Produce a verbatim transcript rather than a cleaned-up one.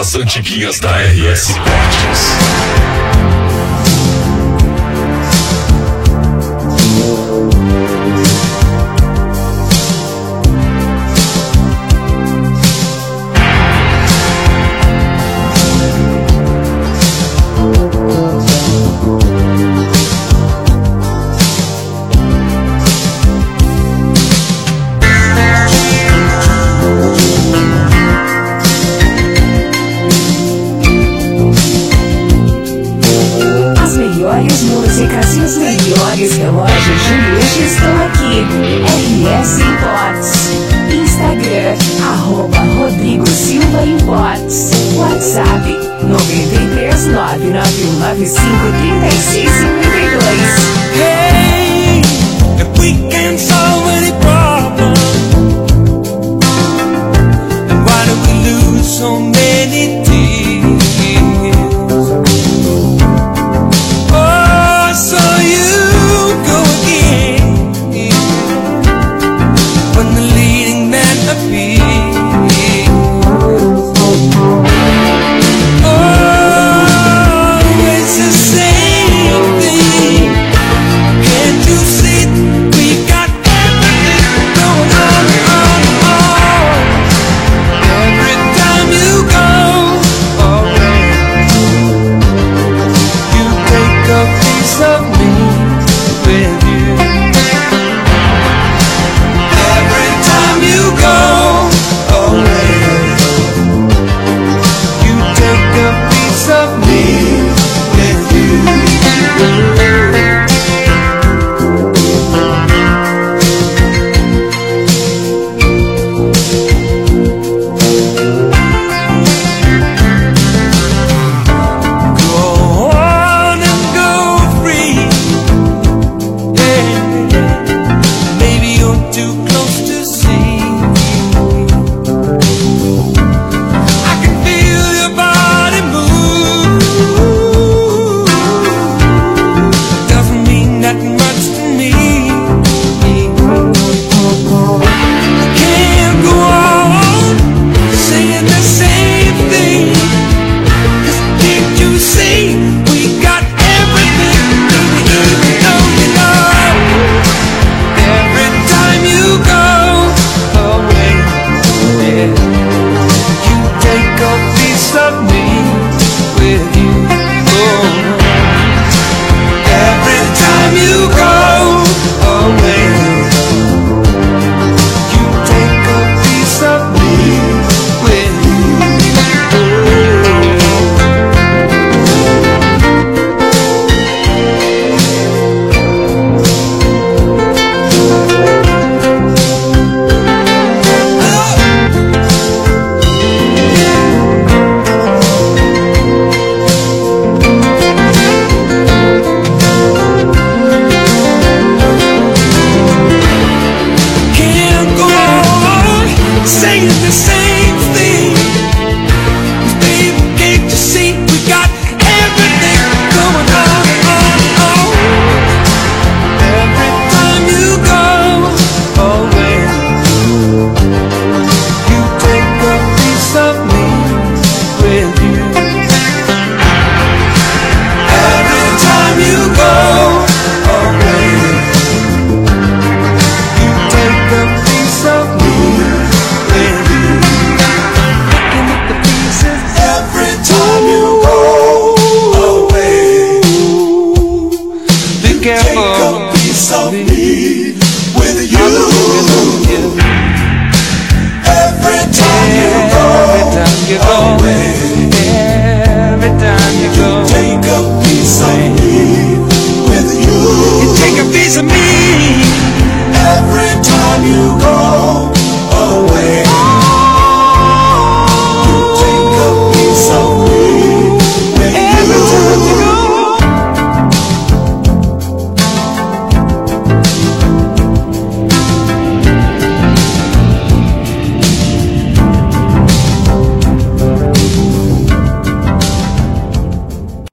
das antiguinhas da R S Cortes. Músicas e os melhores relógios de luxo estão aqui. R S Imports. Instagram, arroba Rodrigo Silva Imports. WhatsApp, nove três nove nove um nove cinco três seis cinco dois. Hey, if we can solve any problem, then why do we lose so many times?